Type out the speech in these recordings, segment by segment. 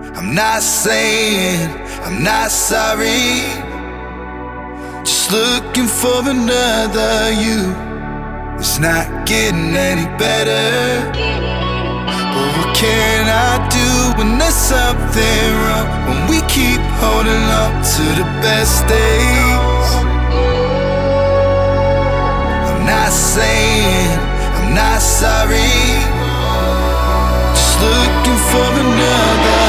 I'm not saying I'm not sorry, just looking for another you. It's not getting any better, but what can I do when there's something wrong? When we keep holding up to the best days. I'm not saying I'm not sorry, just looking for another.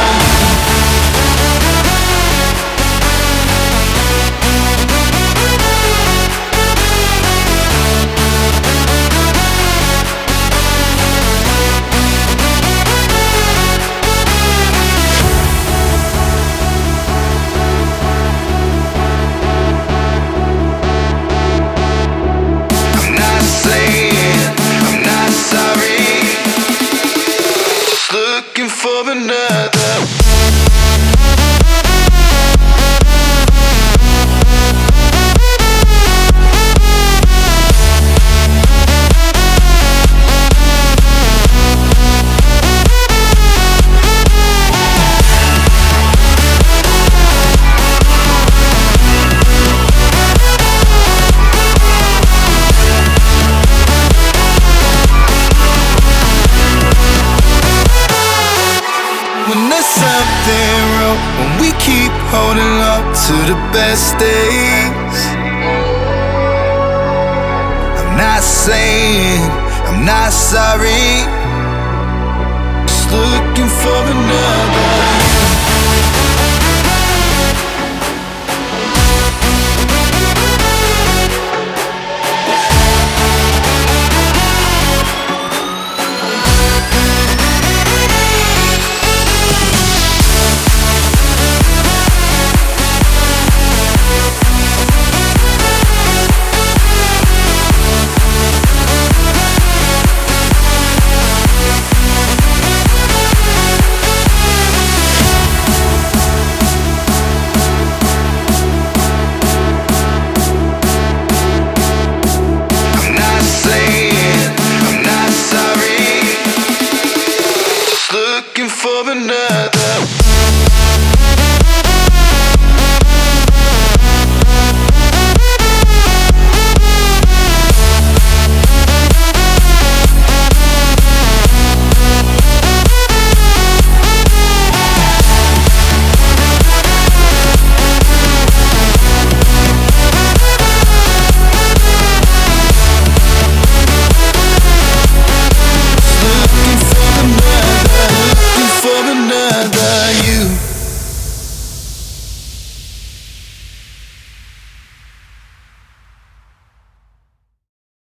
Looking for another. When there's something wrong, when we keep holding up to the best days. I'm not saying I'm not sorry, just looking for another. Looking for another.